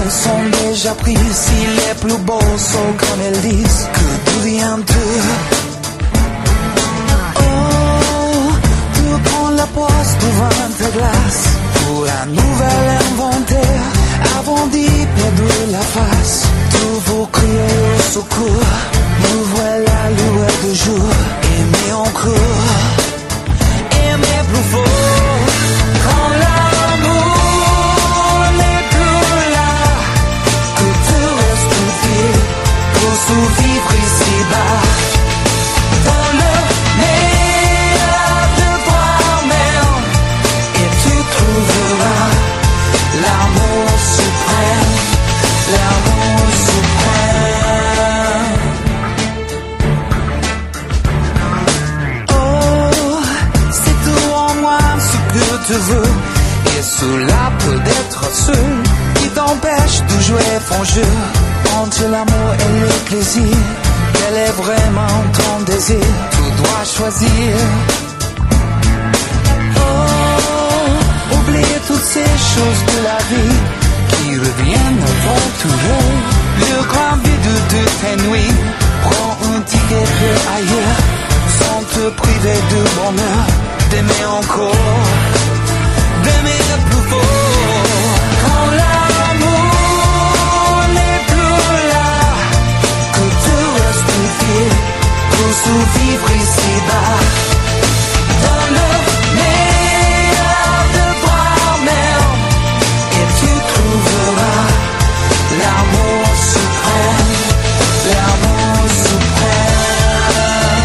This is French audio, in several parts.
sont déjà prises. Si les plus beaux sont comme elles disent, que devient d'eux? Oh, tu prends la poste devant ta glace pour un nouvel inventaire avant d'y perdre la face. Tous vous criez au secours, nous voilà à lueur de jour. Aimez encore, aimez plus fort. Quand l'amour n'est plus là, que te reste-t-il pour survivre ici-bas? Dans le meilleur de toi-même, et tu trouveras l'amour suprême, l'amour suprême. Oh, c'est tout en moi ce que tu veux, et cela peut être seul qui t'empêche de jouer ton jeu. Entre l'amour et le plaisir, quel est vraiment ton désir? Tu dois choisir. Oh, oublie toutes ces choses de la vie qui reviennent aventureux. Le grand vide de tes nuits, prends un ticket pour ailleurs, sans te priver de bonheur, d'aimer encore, d'aimer plus fort. Quand l'amour n'est plus là, que te reste-t-il pour survivre ici-bas? Dans le meilleur de toi-même, et tu trouveras l'amour suprême, l'amour suprême.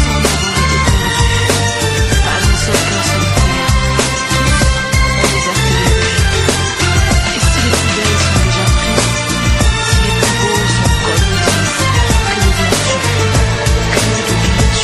À une seule personne terre, on les a pris. Et si les plus belles sont déjà prises, si les plus beaux sont comme ils disent, que deviens-tu? Que deviens-tu?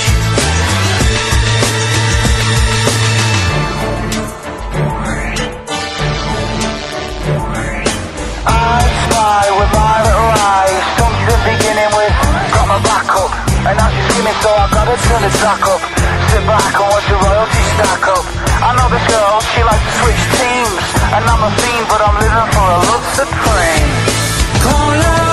I spy with my little eyes, something beginning with got my back up, and now she's screaming, so I gotta turn the track up. Sit back and watch the royalties stack up. I know this girl, she likes to switch teams, and I'm a fiend, but I'm living for a love supreme. Quand